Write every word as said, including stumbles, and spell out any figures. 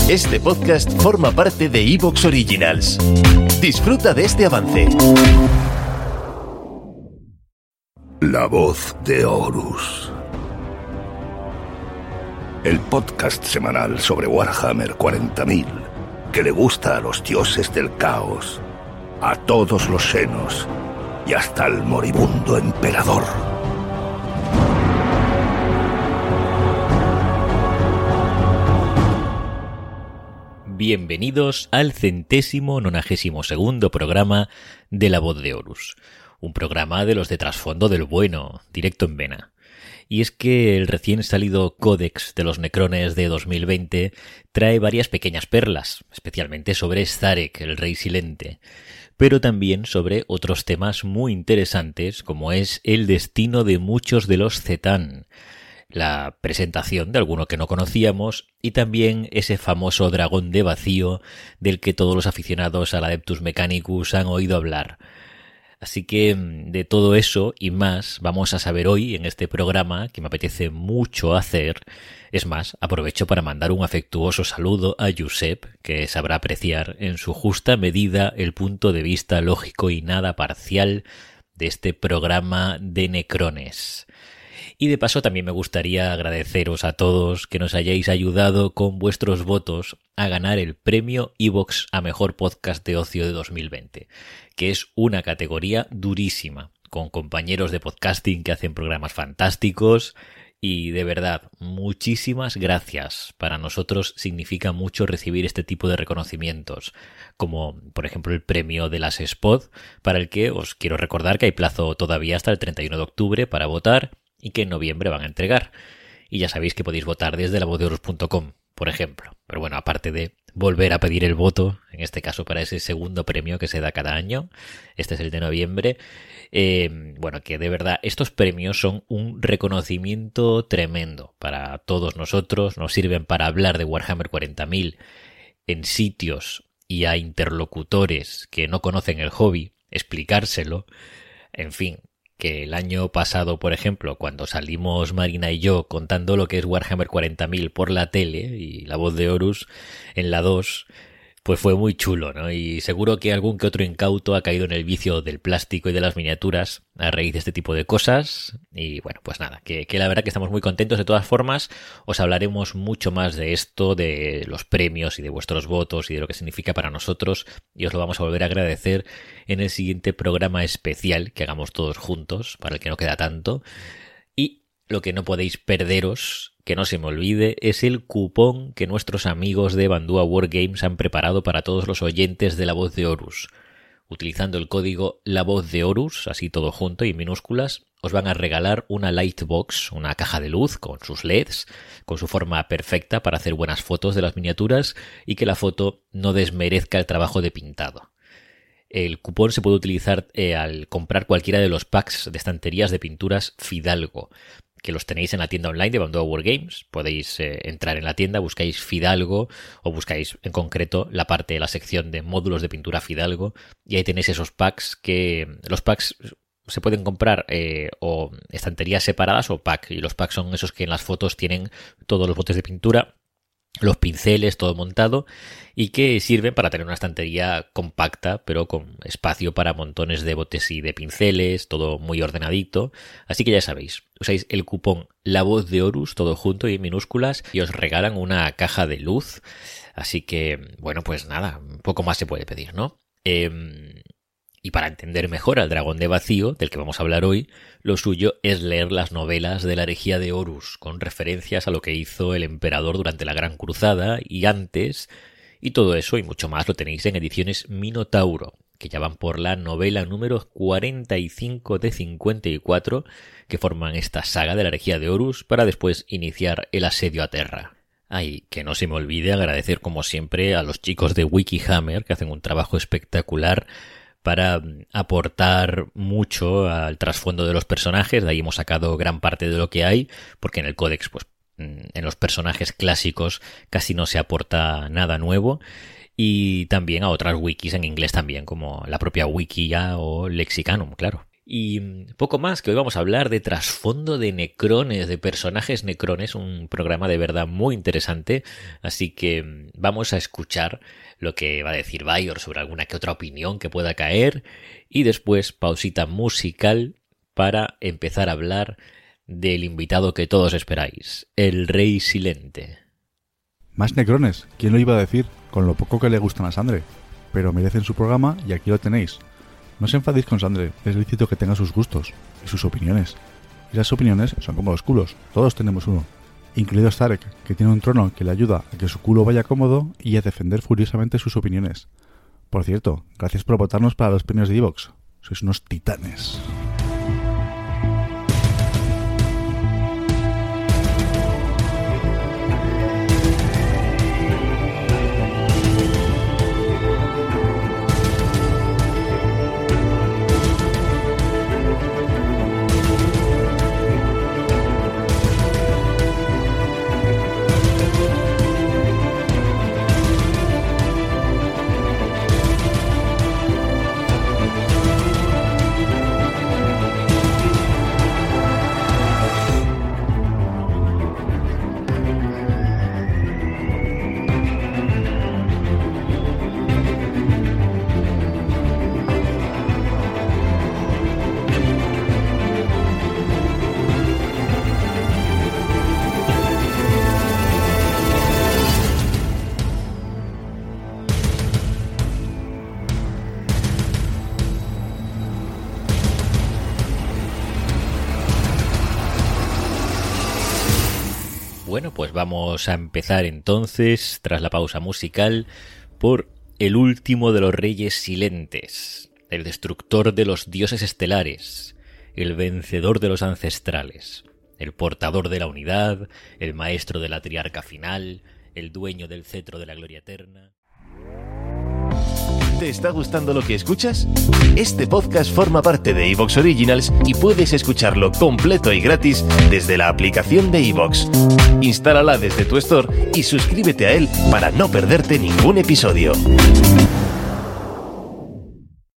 Este podcast forma parte de iVoox Originals. Disfruta de este avance. La voz de Horus. El podcast semanal sobre Warhammer cuarenta mil, que le gusta a los dioses del caos, a todos los senos y hasta al moribundo emperador. Bienvenidos al centésimo nonagésimo segundo programa de La Voz de Horus, un programa de los de trasfondo del bueno, directo en vena. Y es que el recién salido Códex de los Necrones de dos mil veinte trae varias pequeñas perlas, especialmente sobre Szarek, el Rey Silente, pero también sobre otros temas muy interesantes como es el destino de muchos de los C'tan, la presentación de alguno que no conocíamos y también ese famoso dragón de vacío del que todos los aficionados al Adeptus Mechanicus han oído hablar. Así que de todo eso y más vamos a saber hoy en este programa que me apetece mucho hacer. Es más, aprovecho para mandar un afectuoso saludo a Josep, que sabrá apreciar en su justa medida el punto de vista lógico y nada parcial de este programa de Necrones. Y de paso también me gustaría agradeceros a todos que nos hayáis ayudado con vuestros votos a ganar el premio iVoox a Mejor Podcast de Ocio de dos mil veinte, que es una categoría durísima, con compañeros de podcasting que hacen programas fantásticos y de verdad, muchísimas gracias. Para nosotros significa mucho recibir este tipo de reconocimientos, como por ejemplo el premio de las Spod, para el que os quiero recordar que hay plazo todavía hasta el treinta y uno de octubre para votar, y que en noviembre van a entregar. Y ya sabéis que podéis votar desde la voz de horus punto com, por ejemplo. Pero bueno, aparte de volver a pedir el voto, en este caso para ese segundo premio que se da cada año, este es el de noviembre, eh, bueno, que de verdad estos premios son un reconocimiento tremendo para todos nosotros, nos sirven para hablar de Warhammer cuarenta mil en sitios y a interlocutores que no conocen el hobby, explicárselo, en fin, que el año pasado, por ejemplo, cuando salimos Marina y yo contando lo que es Warhammer cuarenta mil por la tele y La Voz de Horus en la dos, pues fue muy chulo, ¿no? Y seguro que algún que otro incauto ha caído en el vicio del plástico y de las miniaturas a raíz de este tipo de cosas. Y bueno, pues nada, que, que la verdad que estamos muy contentos. De todas formas, os hablaremos mucho más de esto, de los premios y de vuestros votos y de lo que significa para nosotros. Y os lo vamos a volver a agradecer en el siguiente programa especial que hagamos todos juntos, para el que no queda tanto. Y lo que no podéis perderos, que no se me olvide, es el cupón que nuestros amigos de Bandúa Wargames han preparado para todos los oyentes de La Voz de Horus. Utilizando el código La Voz de Horus, así todo junto y en minúsculas, os van a regalar una Lightbox, una caja de luz con sus L E Ds, con su forma perfecta para hacer buenas fotos de las miniaturas y que la foto no desmerezca el trabajo de pintado. El cupón se puede utilizar eh, al comprar cualquiera de los packs de estanterías de pinturas Fidalgo, que los tenéis en la tienda online de Bandúa Wargames. Podéis eh, entrar en la tienda, buscáis Fidalgo o buscáis en concreto la parte de la sección de módulos de pintura Fidalgo y ahí tenéis esos packs que los packs se pueden comprar eh, o estanterías separadas o pack, y los packs son esos que en las fotos tienen todos los botes de pintura, los pinceles, todo montado, y que sirven para tener una estantería compacta, pero con espacio para montones de botes y de pinceles, todo muy ordenadito. Así que ya sabéis, usáis el cupón La Voz de Horus, todo junto y en minúsculas, y os regalan una caja de luz. Así que, bueno, pues nada, un poco más se puede pedir, ¿no? Eh... Y para entender mejor al dragón de vacío, del que vamos a hablar hoy, lo suyo es leer las novelas de la herejía de Horus, con referencias a lo que hizo el emperador durante la Gran Cruzada y antes, y todo eso y mucho más lo tenéis en ediciones Minotauro, que ya van por la novela número cuarenta y cinco de cincuenta y cuatro, que forman esta saga de la herejía de Horus para después iniciar el asedio a Terra. Ay, que no se me olvide agradecer como siempre a los chicos de Wikihammer, que hacen un trabajo espectacular para aportar mucho al trasfondo de los personajes. De ahí hemos sacado gran parte de lo que hay, porque en el códex, pues, en los personajes clásicos casi no se aporta nada nuevo. Y también a otras wikis en inglés también, como la propia Wikia o Lexicanum, claro. Y poco más, que hoy vamos a hablar de trasfondo de necrones, de personajes necrones, un programa de verdad muy interesante, así que vamos a escuchar lo que va a decir Bayor sobre alguna que otra opinión que pueda caer y después pausita musical para empezar a hablar del invitado que todos esperáis, el Rey Silente. Más necrones, ¿quién lo iba a decir? Con lo poco que le gustan a Sandre, pero merecen su programa y aquí lo tenéis. No os enfadéis con Sandre, es lícito que tenga sus gustos y sus opiniones. Y las opiniones son como los culos, todos tenemos uno. Incluido Stark, que tiene un trono que le ayuda a que su culo vaya cómodo y a defender furiosamente sus opiniones. Por cierto, gracias por votarnos para los premios de iVoox. Sois unos titanes. Bueno, pues vamos a empezar entonces, tras la pausa musical, por el último de los reyes silentes, el destructor de los dioses estelares, el vencedor de los ancestrales, el portador de la unidad, el maestro de la triarca final, el dueño del cetro de la gloria eterna. ¿Te está gustando lo que escuchas? Este podcast forma parte de iVoox Originals y puedes escucharlo completo y gratis desde la aplicación de iVoox. Instálala desde tu store y suscríbete a él para no perderte ningún episodio.